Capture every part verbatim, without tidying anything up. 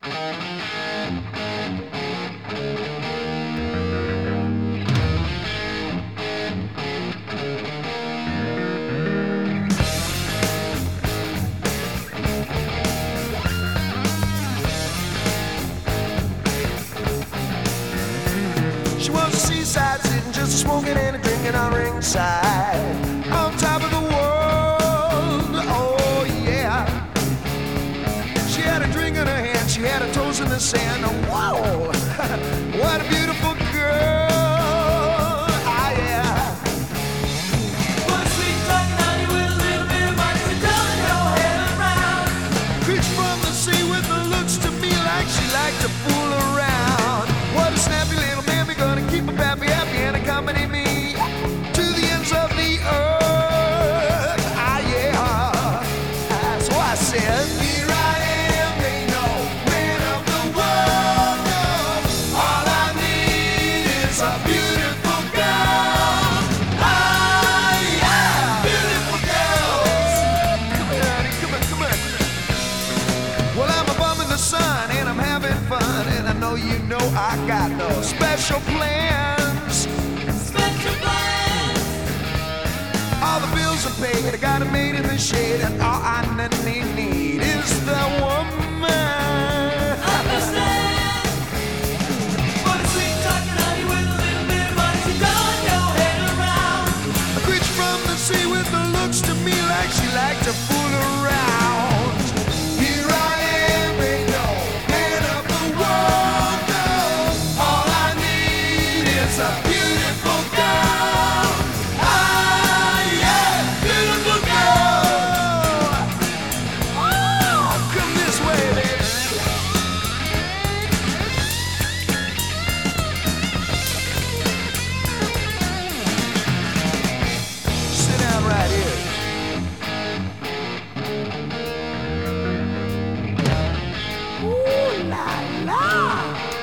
She was a seaside sitting, just a smoking and a drinking on ringside, on top of the world, oh yeah. She had a drink in her hand, she had her toes in the sand, whoa, what a beautiful girl, ah yeah. One sweet talking honey with a little bit of money, so turn your head around. Creature from the sea with the looks to me like she liked to fool around. What a snappy little mammy, gonna keep her pappy happy and accompany me to the ends of the earth. Ah yeah. Ah, so I said, here I am, they know, man of the world, no. All I need is a beautiful girl. Ah yeah, beautiful girls. Come here, honey, come on, come on. Well, I'm a bum in the sun and I'm having fun, and I know you know I got no special plans. Special plans. All the bills are paid, I got it made in the shade, and all I need, need is the woman. Understand? One sweet talking honey with a little bit of money, so turn your head around. A creature from the sea with the looks to me like she liked to fool around. Here I am, ain't no man of the world, no. All I need is a beautiful girl. Ah, yeah, beautiful girl. Oh, come this way, baby. Sit down right here. Ooh la la.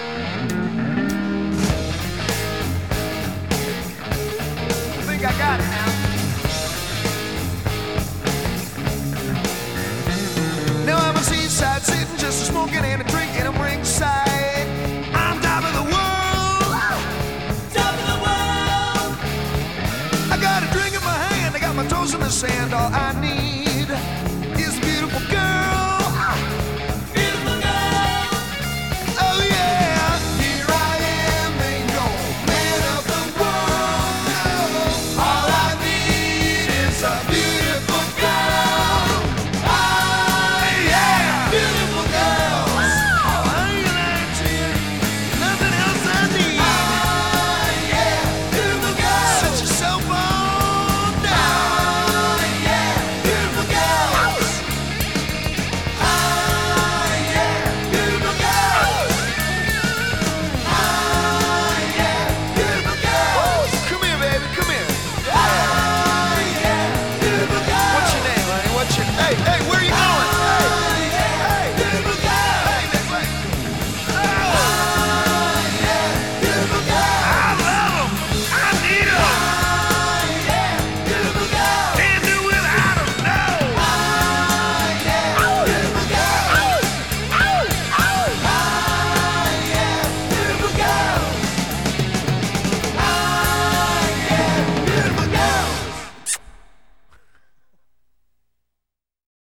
I think I got it now. Now I'm a seaside sitting, just a smoking and a